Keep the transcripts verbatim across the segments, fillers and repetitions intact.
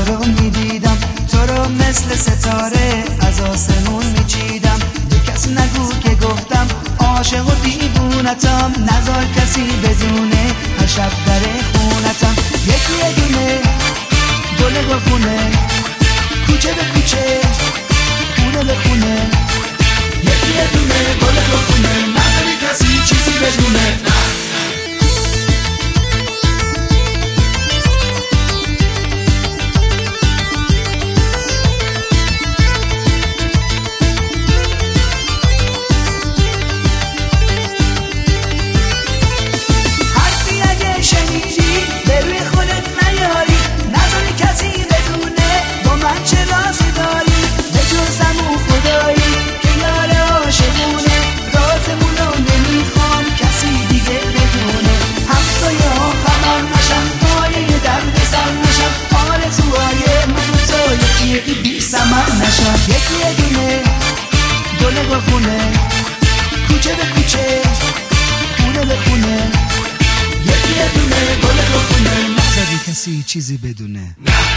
رو میدیدم، تو رو مثل ستاره از آسمون میچیدم. به کسی نگو که گفتم عاشق و دیوونتم، نذار کسی بدونه هر شب در خونتم. یکی یه دونه گل گلخونه، کوچه به کوچه خونه به خونه. یکی یه دونه گل گلخونه، نذاری کسی چیزی بدونه. یکی یه دونه گل گلخونه، کوچه به کوچه خونه به خونه. یکی یه دونه گل گلخونه، نذاری کسی چیزی بدونه.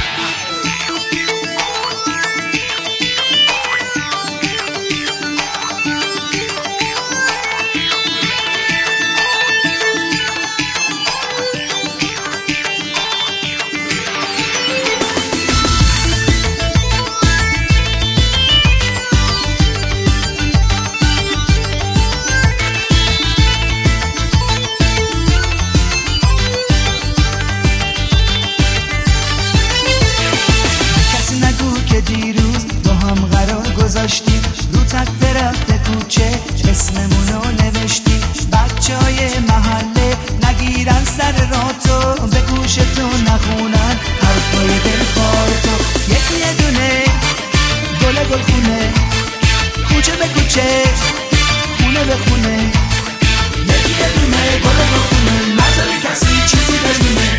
دیروز با هم قرار گذاشتیم، رو تک درخت کوچه اسممونو نوشتیم. بچه های محله نگیرن سر راه تو، به گوش تو نخونن حرفای دلخواه تو. یکی یه دونه گل گلخونه، کوچه به کوچه خونه به خونه. یکی یه دونه گل گلخونه، نذاری کسی چیزی بدونه.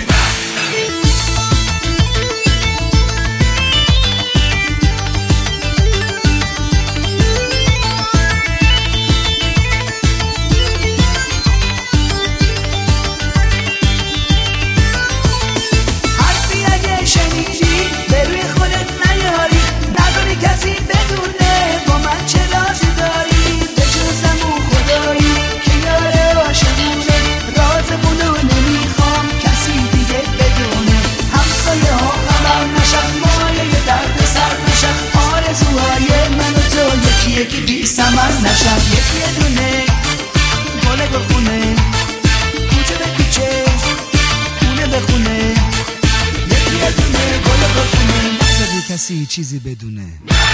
یکی بی ثمر نشم. یکی یه دونه گل گلخونه، کوچه به کوچه خونه به خونه. یکی یه دونه گل گلخونه، نذاری کسی چیزی بدونه.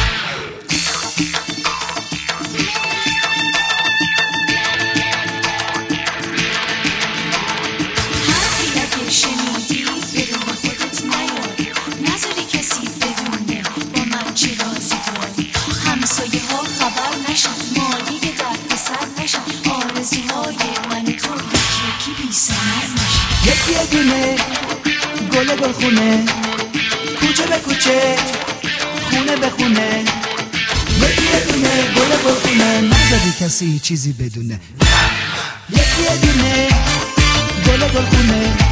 یکی یه دونه گل گلخونه، کوچه به کوچه خونه به خونه. یکی یه دونه گل گلخونه، نذاری کسی چیزی بدونه. یکی یه دونه گل گلخونه،